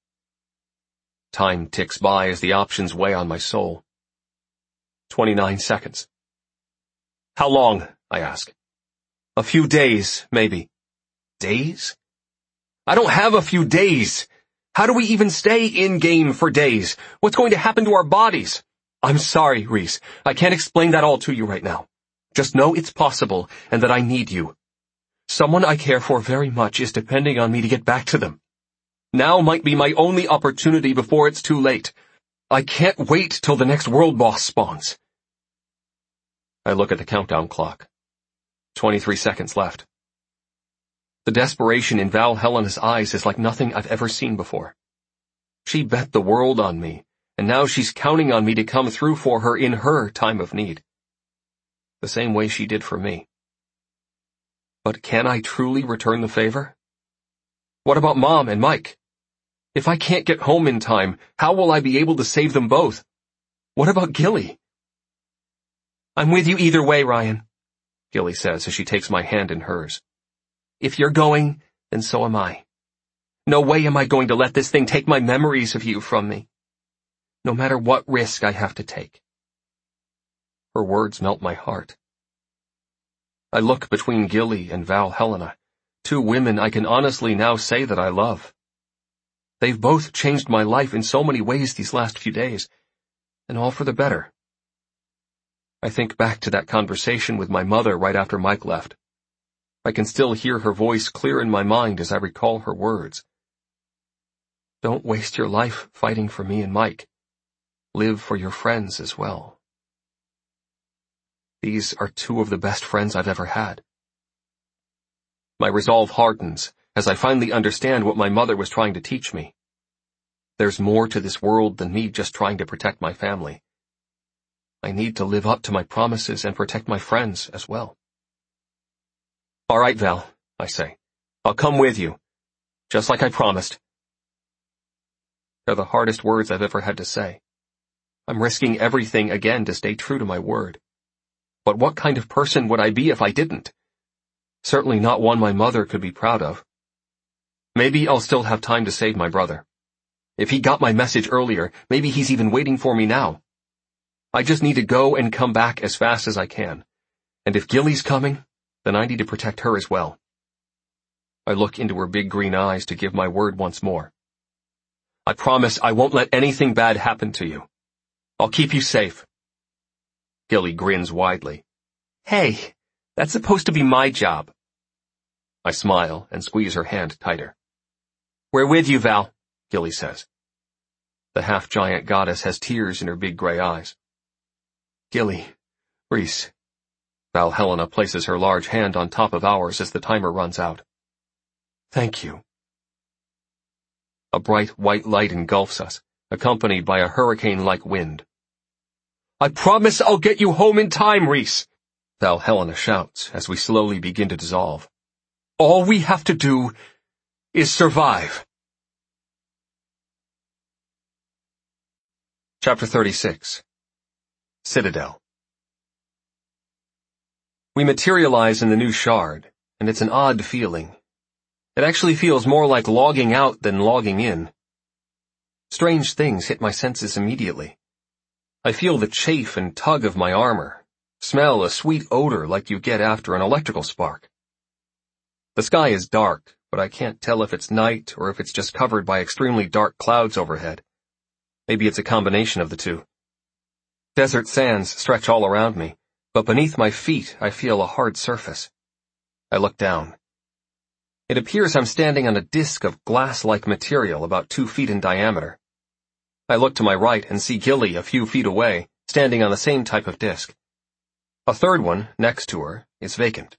Time ticks by as the options weigh on my soul. Twenty-nine seconds. How long? I ask. A few days, maybe. Days? I don't have a few days. How do we even stay in-game for days? What's going to happen to our bodies? I'm sorry, Reese. I can't explain that all to you right now. Just know it's possible and that I need you. Someone I care for very much is depending on me to get back to them. Now might be my only opportunity before it's too late. I can't wait till the next world boss spawns. I look at the countdown clock. Twenty-three seconds left. The desperation in Val Helena's eyes is like nothing I've ever seen before. She bet the world on me, and now she's counting on me to come through for her in her time of need. The same way she did for me. But can I truly return the favor? What about Mom and Mike? If I can't get home in time, how will I be able to save them both? What about Gilly? I'm with you either way, Ryan, Gilly says as she takes my hand in hers. If you're going, then so am I. No way am I going to let this thing take my memories of you from me. No matter what risk I have to take. Her words melt my heart. I look between Gilly and Val Helena, two women I can honestly now say that I love. They've both changed my life in so many ways these last few days, and all for the better. I think back to that conversation with my mother right after Mike left. I can still hear her voice clear in my mind as I recall her words. Don't waste your life fighting for me and Mike. Live for your friends as well. These are two of the best friends I've ever had. My resolve hardens as I finally understand what my mother was trying to teach me. There's more to this world than me just trying to protect my family. I need to live up to my promises and protect my friends as well. All right, Val, I say. I'll come with you, just like I promised. They're the hardest words I've ever had to say. I'm risking everything again to stay true to my word. But what kind of person would I be if I didn't? Certainly not one my mother could be proud of. Maybe I'll still have time to save my brother. If he got my message earlier, maybe he's even waiting for me now. I just need to go and come back as fast as I can. And if Gilly's coming, then I need to protect her as well. I look into her big green eyes to give my word once more. I promise I won't let anything bad happen to you. I'll keep you safe. Gilly grins widely. Hey, that's supposed to be my job. I smile and squeeze her hand tighter. We're with you, Val, Gilly says. The half-giant goddess has tears in her big gray eyes. Gilly, Rhys. Val Helena places her large hand on top of ours as the timer runs out. Thank you. A bright white light engulfs us, accompanied by a hurricane-like wind. I promise I'll get you home in time, Rhys, Val Helena shouts as we slowly begin to dissolve. All we have to do is survive. Chapter thirty-six. Citadel. We materialize in the new shard, and it's an odd feeling. It actually feels more like logging out than logging in. Strange things hit my senses immediately. I feel the chafe and tug of my armor, smell a sweet odor like you get after an electrical spark. The sky is dark, but I can't tell if it's night or if it's just covered by extremely dark clouds overhead. Maybe it's a combination of the two. Desert sands stretch all around me, but beneath my feet I feel a hard surface. I look down. It appears I'm standing on a disk of glass-like material about two feet in diameter. I look to my right and see Gilly a few feet away, standing on the same type of disk. A third one, next to her, is vacant.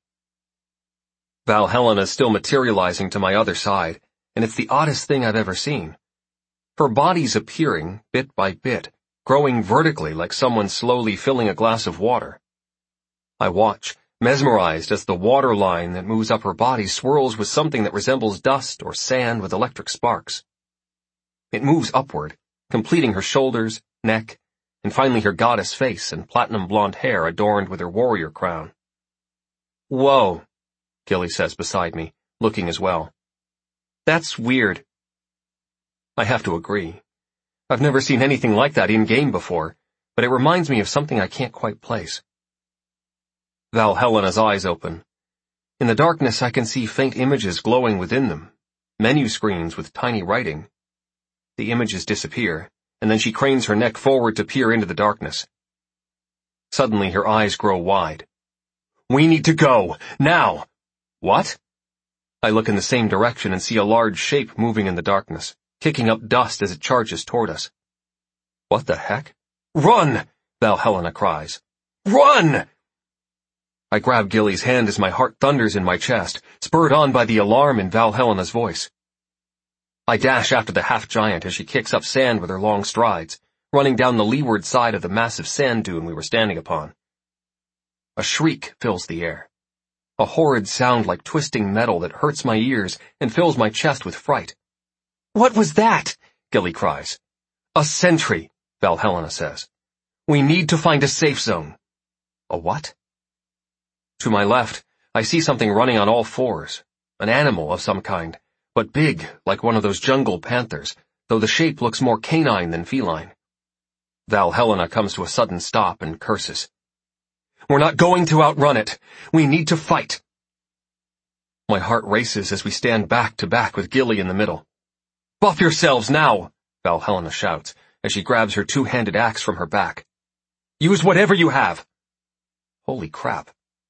Val Helena is still materializing to my other side, and it's the oddest thing I've ever seen. Her body's appearing, bit by bit, growing vertically like someone slowly filling a glass of water. I watch, mesmerized as the water line that moves up her body swirls with something that resembles dust or sand with electric sparks. It moves upward, completing her shoulders, neck, and finally her goddess face and platinum blonde hair adorned with her warrior crown. Whoa, Gilly says beside me, looking as well. That's weird. I have to agree. I've never seen anything like that in-game before, but it reminds me of something I can't quite place. Val Helena's eyes open. In the darkness I can see faint images glowing within them, menu screens with tiny writing. The images disappear, and then she cranes her neck forward to peer into the darkness. Suddenly her eyes grow wide. We need to go, now! What? I look in the same direction and see a large shape moving in the darkness, kicking up dust as it charges toward us. What the heck? Run! Val Helena cries. Run! I grab Gilly's hand as my heart thunders in my chest, spurred on by the alarm in Val Helena's voice. I dash after the half-giant as she kicks up sand with her long strides, running down the leeward side of the massive sand dune we were standing upon. A shriek fills the air. A horrid sound like twisting metal that hurts my ears and fills my chest with fright. What was that? Gilly cries. A sentry, Val Helena says. We need to find a safe zone. A what? To my left, I see something running on all fours, an animal of some kind, but big like one of those jungle panthers, though the shape looks more canine than feline. Val Helena comes to a sudden stop and curses. We're not going to outrun it. We need to fight. My heart races as we stand back to back with Gilly in the middle. Buff yourselves now, Val Helena shouts as she grabs her two-handed axe from her back. Use whatever you have. Holy crap.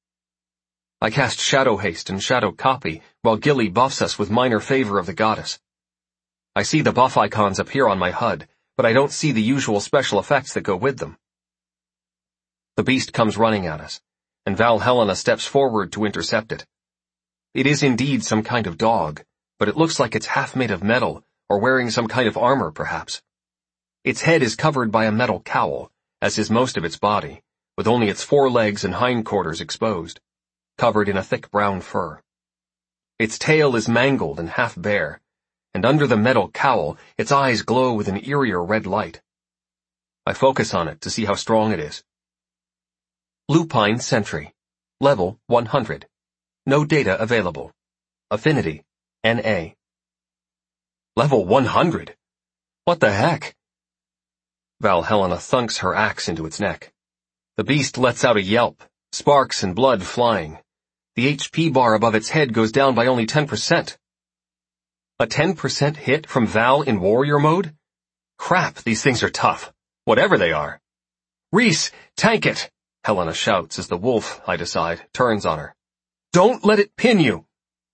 I cast Shadow Haste and Shadow Copy while Gilly buffs us with minor favor of the goddess. I see the buff icons appear on my H U D, but I don't see the usual special effects that go with them. The beast comes running at us, and Valhelena steps forward to intercept it. It is indeed some kind of dog, but it looks like it's half made of metal, or wearing some kind of armor, perhaps. Its head is covered by a metal cowl, as is most of its body, with only its forelegs and hindquarters exposed, covered in a thick brown fur. Its tail is mangled and half bare, and under the metal cowl, its eyes glow with an eerier red light. I focus on it to see how strong it is. Lupine Sentry. Level one hundred. No data available. Affinity, N A. Level one hundred? What the heck? Valhelena thunks her axe into its neck. The beast lets out a yelp, sparks and blood flying. The H P bar above its head goes down by only ten percent. A ten percent hit from Val in warrior mode? Crap, these things are tough, whatever they are. Reese, tank it! Helena shouts as the wolf, I decide, turns on her. Don't let it pin you!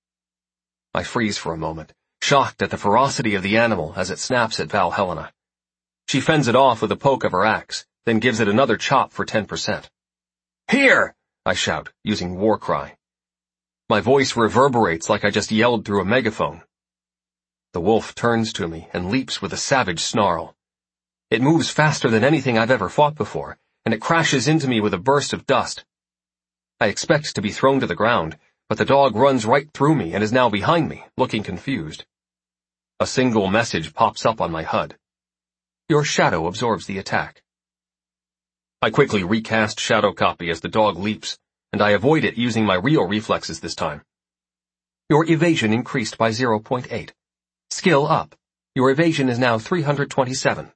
I freeze for a moment, shocked at the ferocity of the animal as it snaps at Valhelena. She fends it off with a poke of her axe, then gives it another chop for ten percent. Here! I shout, using war cry. My voice reverberates like I just yelled through a megaphone. The wolf turns to me and leaps with a savage snarl. It moves faster than anything I've ever fought before, and it crashes into me with a burst of dust. I expect to be thrown to the ground, but the dog runs right through me and is now behind me, looking confused. A single message pops up on my H U D. Your shadow absorbs the attack. I quickly recast shadow copy as the dog leaps, and I avoid it using my real reflexes this time. Your evasion increased by zero point eight. Skill up. Your evasion is now three hundred twenty-seven.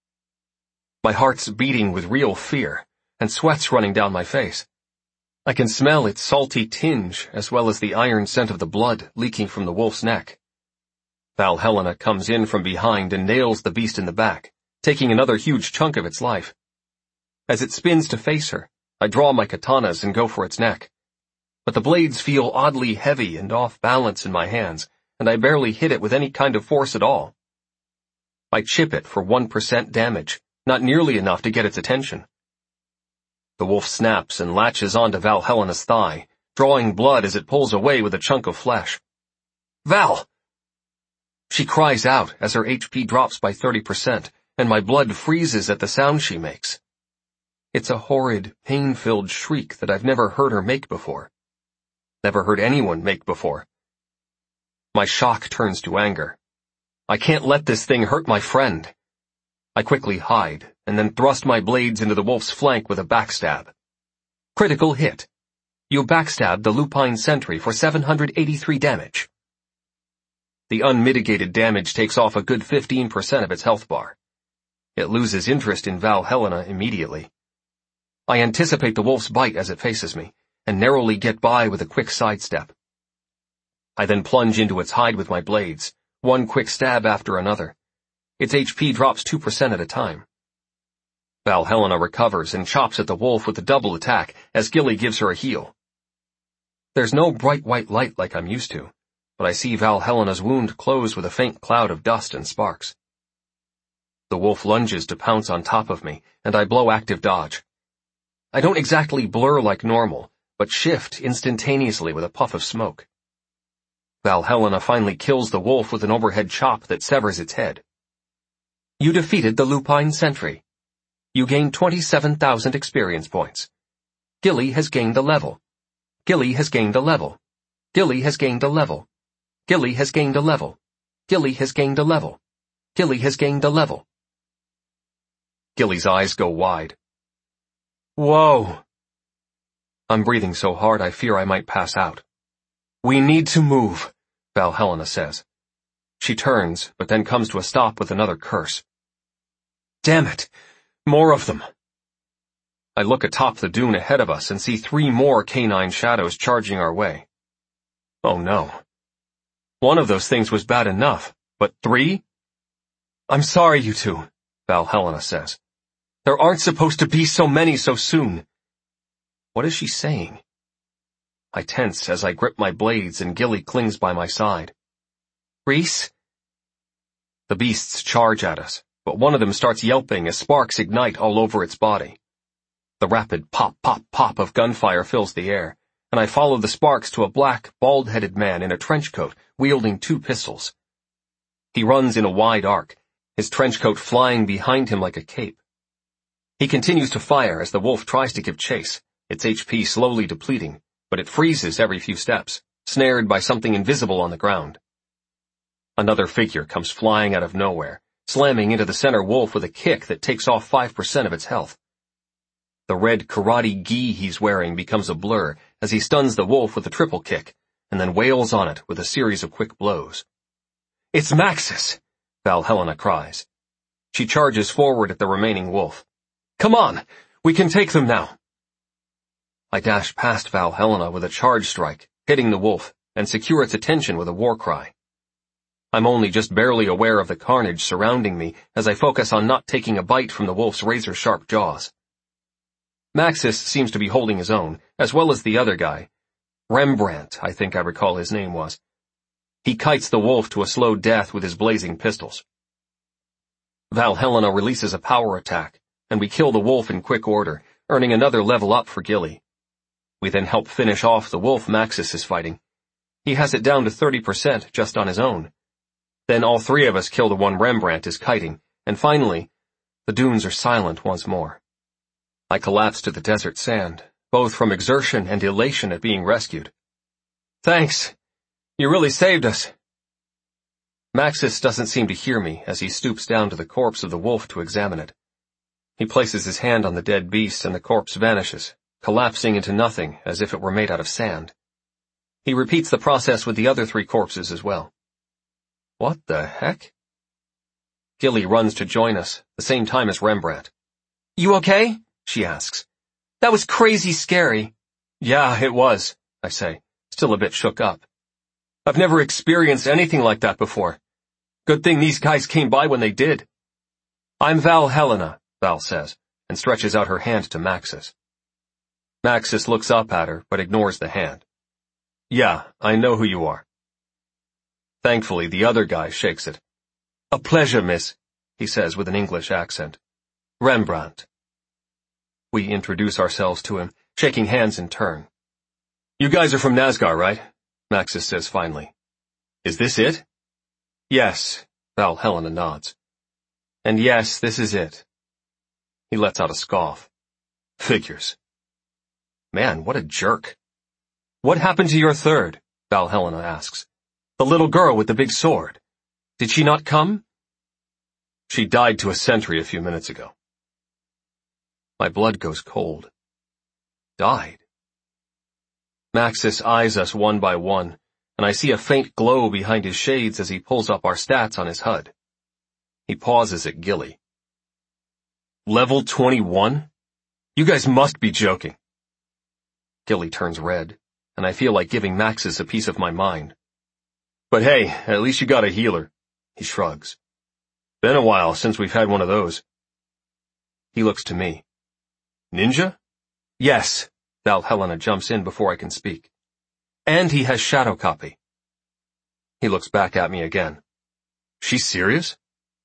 My heart's beating with real fear, and sweat's running down my face. I can smell its salty tinge, as well as the iron scent of the blood leaking from the wolf's neck. Valhelena comes in from behind and nails the beast in the back, taking another huge chunk of its life. As it spins to face her, I draw my katanas and go for its neck. But the blades feel oddly heavy and off balance in my hands, and I barely hit it with any kind of force at all. I chip it for one percent damage, not nearly enough to get its attention. The wolf snaps and latches onto Valhelena's thigh, drawing blood as it pulls away with a chunk of flesh. Val! She cries out as her H P drops by thirty percent, and my blood freezes at the sound she makes. It's a horrid, pain-filled shriek that I've never heard her make before. Never heard anyone make before. My shock turns to anger. I can't let this thing hurt my friend. I quickly hide, and then thrust my blades into the wolf's flank with a backstab. Critical hit. You backstabbed the Lupine Sentry for seven hundred eighty-three damage. The unmitigated damage takes off a good fifteen percent of its health bar. It loses interest in Valhelena immediately. I anticipate the wolf's bite as it faces me, and narrowly get by with a quick sidestep. I then plunge into its hide with my blades, one quick stab after another. Its H P drops two percent at a time. Valhelena recovers and chops at the wolf with a double attack as Gilly gives her a heal. There's no bright white light like I'm used to, but I see Valhelena's wound close with a faint cloud of dust and sparks. The wolf lunges to pounce on top of me, and I blow active dodge. I don't exactly blur like normal, but shift instantaneously with a puff of smoke. Valhelena finally kills the wolf with an overhead chop that severs its head. You defeated the Lupine Sentry. You gained twenty-seven thousand experience points. Gilly has gained a level. Gilly has gained a level. Gilly has gained a level. Gilly has gained a level. Gilly has gained a level. Gilly has gained a level. Gilly's eyes go wide. Whoa! I'm breathing so hard I fear I might pass out. We need to move, Valhelena says. She turns, but then comes to a stop with another curse. Damn it! More of them! I look atop the dune ahead of us and see three more canine shadows charging our way. Oh no. One of those things was bad enough, but three? I'm sorry, you two, Valhelena says. There aren't supposed to be so many so soon. What is she saying? I tense as I grip my blades and Gilly clings by my side. Reese? The beasts charge at us, but one of them starts yelping as sparks ignite all over its body. The rapid pop, pop, pop of gunfire fills the air, and I follow the sparks to a black, bald-headed man in a trench coat, wielding two pistols. He runs in a wide arc, his trench coat flying behind him like a cape. He continues to fire as the wolf tries to give chase, its H P slowly depleting, but it freezes every few steps, snared by something invisible on the ground. Another figure comes flying out of nowhere, slamming into the center wolf with a kick that takes off five percent of its health. The red karate gi he's wearing becomes a blur as he stuns the wolf with a triple kick, and then wails on it with a series of quick blows. "It's Maxis!" Valhelena cries. She charges forward at the remaining wolf. "Come on! We can take them now!" I dash past Valhelena with a charge strike, hitting the wolf, and secure its attention with a war cry. I'm only just barely aware of the carnage surrounding me as I focus on not taking a bite from the wolf's razor-sharp jaws. Maxis seems to be holding his own, as well as the other guy. Rembrandt, I think I recall his name was. He kites the wolf to a slow death with his blazing pistols. Valhelena releases a power attack, and we kill the wolf in quick order, earning another level up for Gilly. We then help finish off the wolf Maxis is fighting. He has it down to thirty percent just on his own. Then all three of us kill the one Rembrandt is kiting, and finally, the dunes are silent once more. I collapse to the desert sand, both from exertion and elation at being rescued. "Thanks. You really saved us." Maxis doesn't seem to hear me as he stoops down to the corpse of the wolf to examine it. He places his hand on the dead beast and the corpse vanishes, collapsing into nothing as if it were made out of sand. He repeats the process with the other three corpses as well. What the heck? Gilly runs to join us, the same time as Rembrandt. "You okay?" she asks. "That was crazy scary." "Yeah, it was," I say, still a bit shook up. "I've never experienced anything like that before. Good thing these guys came by when they did." "I'm Valhelena," Val says, and stretches out her hand to Maxis. Maxis looks up at her, but ignores the hand. "Yeah, I know who you are." Thankfully, the other guy shakes it. "A pleasure, miss," he says with an English accent. "Rembrandt." We introduce ourselves to him, shaking hands in turn. "You guys are from Nazgar, right?" Maxis says finally. "Is this it?" "Yes," Valhelena nods. "And yes, this is it." He lets out a scoff. "Figures." Man, what a jerk. "What happened to your third?" Valhelena asks. "The little girl with the big sword. Did she not come?" "She died to a sentry a few minutes ago." My blood goes cold. Died. Maxis eyes us one by one, and I see a faint glow behind his shades as he pulls up our stats on his H U D. He pauses at Gilly. "Level twenty-one? You guys must be joking." Gilly turns red, and I feel like giving Maxis a piece of my mind. "But hey, at least you got a healer," he shrugs. "Been a while since we've had one of those." He looks to me. "Ninja?" "Yes," Valhelena jumps in before I can speak. "And he has shadow copy." He looks back at me again. "She's serious?"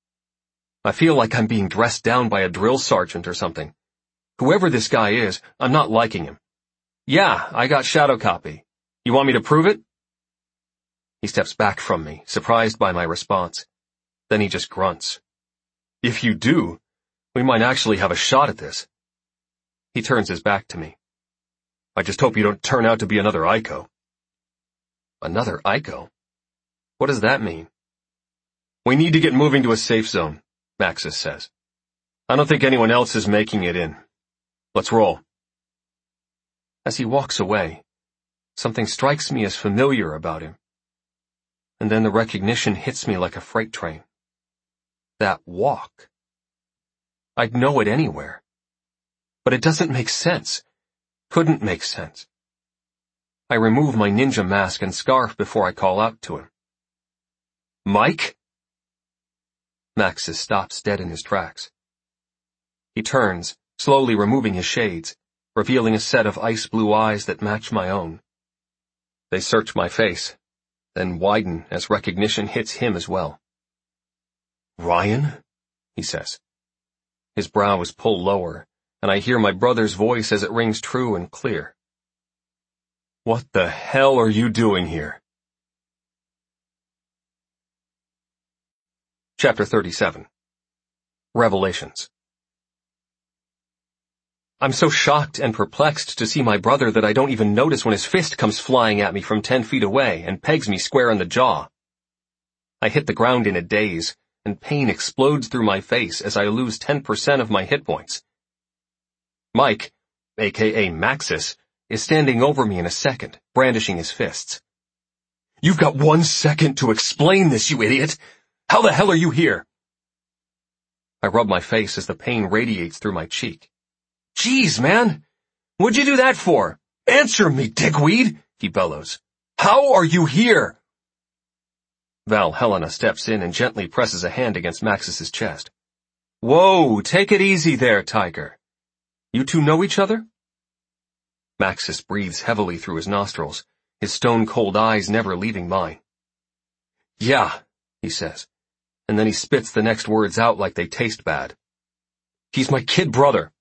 I feel like I'm being dressed down by a drill sergeant or something. Whoever this guy is, I'm not liking him. "Yeah, I got shadow copy. You want me to prove it?" He steps back from me, surprised by my response. Then he just grunts. "If you do, we might actually have a shot at this." He turns his back to me. "I just hope you don't turn out to be another Aiko." Another Aiko? What does that mean? "We need to get moving to a safe zone," Maxis says. "I don't think anyone else is making it in. Let's roll." As he walks away, something strikes me as familiar about him. And then the recognition hits me like a freight train. That walk. I'd know it anywhere. But it doesn't make sense. Couldn't make sense. I remove my ninja mask and scarf before I call out to him. "Mike?" Maxis stops dead in his tracks. He turns, slowly removing his shades, revealing a set of ice-blue eyes that match my own. They search my face, then widen as recognition hits him as well. "Ryan?" he says. His brow is pulled lower, and I hear my brother's voice as it rings true and clear. What the hell are you doing here? Chapter thirty-seven. Revelations. I'm so shocked and perplexed to see my brother that I don't even notice when his fist comes flying at me from ten feet away and pegs me square in the jaw. I hit the ground in a daze, and pain explodes through my face as I lose ten percent of my hit points. Mike, aka Maxis, is standing over me in a second, brandishing his fists. You've got one second to explain this, you idiot! How the hell are you here? I rub my face as the pain radiates through my cheek. Jeez, man! What'd you do that for? Answer me, dickweed! He bellows. How are you here? Val Helena steps in and gently presses a hand against Maxis's chest. Whoa, take it easy there, Tiger. You two know each other? Maxis breathes heavily through his nostrils, his stone-cold eyes never leaving mine. Yeah, he says, and then he spits the next words out like they taste bad. He's my kid brother.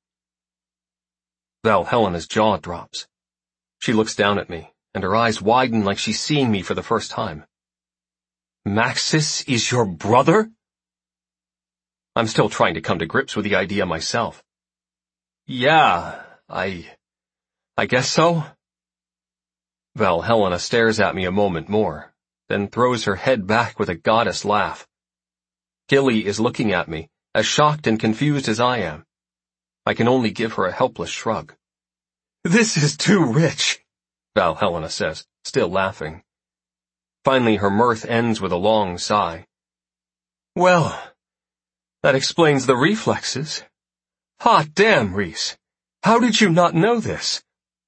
Val Helena's jaw drops. She looks down at me, and her eyes widen like she's seeing me for the first time. Maxis is your brother? I'm still trying to come to grips with the idea myself. Yeah, I... I guess so. Val Helena stares at me a moment more, then throws her head back with a goddess laugh. Gilly is looking at me, as shocked and confused as I am. I can only give her a helpless shrug. This is too rich, Val Helena says, still laughing. Finally, her mirth ends with a long sigh. Well, that explains the reflexes. Hot damn, Reese. How did you not know this?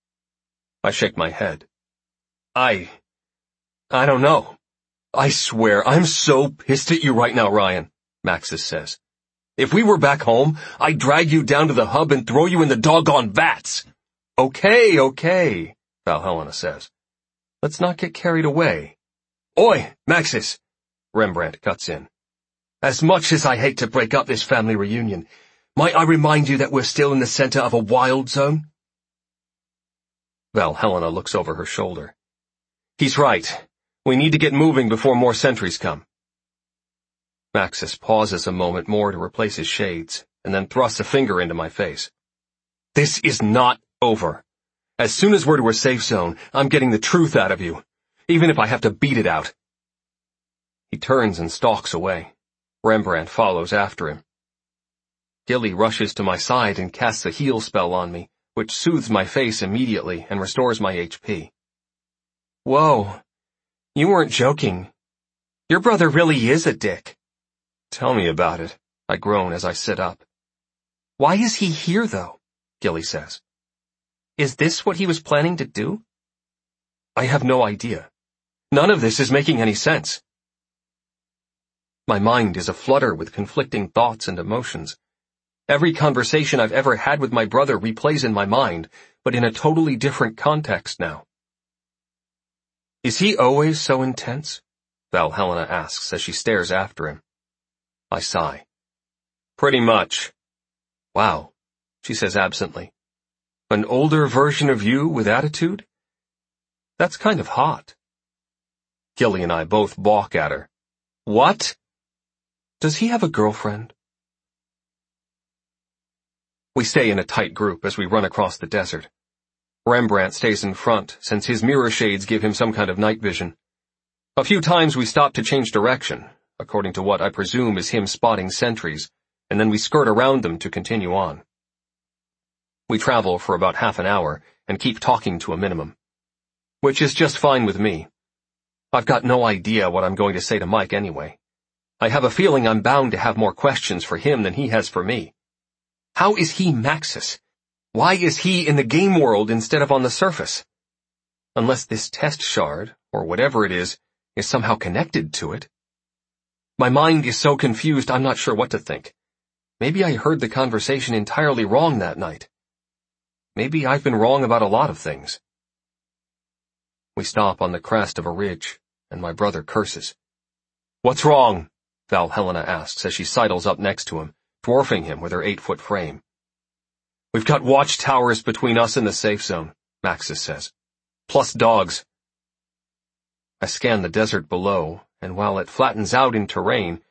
I shake my head. I... I don't know. I swear, I'm so pissed at you right now, Ryan, Maxis says. If we were back home, I'd drag you down to the hub and throw you in the doggone vats. Okay, okay, Val Helena says. Let's not get carried away. Oi, Maxis, Rembrandt cuts in. As much as I hate to break up this family reunion, might I remind you that we're still in the center of a wild zone? Val Helena looks over her shoulder. He's right. We need to get moving before more sentries come. Maxis pauses a moment more to replace his shades, and then thrusts a finger into my face. This is not over. As soon as we're to a safe zone, I'm getting the truth out of you, even if I have to beat it out. He turns and stalks away. Rembrandt follows after him. Gilly rushes to my side and casts a heal spell on me, which soothes my face immediately and restores my H P. Whoa, you weren't joking. Your brother really is a dick. Tell me about it, I groan as I sit up. Why is he here, though? Gilly says. Is this what he was planning to do? I have no idea. None of this is making any sense. My mind is aflutter with conflicting thoughts and emotions. Every conversation I've ever had with my brother replays in my mind, but in a totally different context now. Is he always so intense? Val Helena asks as she stares after him. I sigh. Pretty much. Wow, she says absently. An older version of you with attitude? That's kind of hot. Gilly and I both balk at her. What? Does he have a girlfriend? We stay in a tight group as we run across the desert. Rembrandt stays in front, since his mirror shades give him some kind of night vision. A few times we stop to change direction, according to what I presume is him spotting sentries, and then we skirt around them to continue on. We travel for about half an hour and keep talking to a minimum. Which is just fine with me. I've got no idea what I'm going to say to Mike anyway. I have a feeling I'm bound to have more questions for him than he has for me. How is he Maxis? Why is he in the game world instead of on the surface? Unless this test shard, or whatever it is, is somehow connected to it. My mind is so confused I'm not sure what to think. Maybe I heard the conversation entirely wrong that night. Maybe I've been wrong about a lot of things. We stop on the crest of a ridge, and my brother curses. What's wrong? Val Helena asks as she sidles up next to him, dwarfing him with her eight-foot frame. We've got watchtowers between us and the safe zone, Maxis says. Plus dogs. I scan the desert below, and while it flattens out in terrain,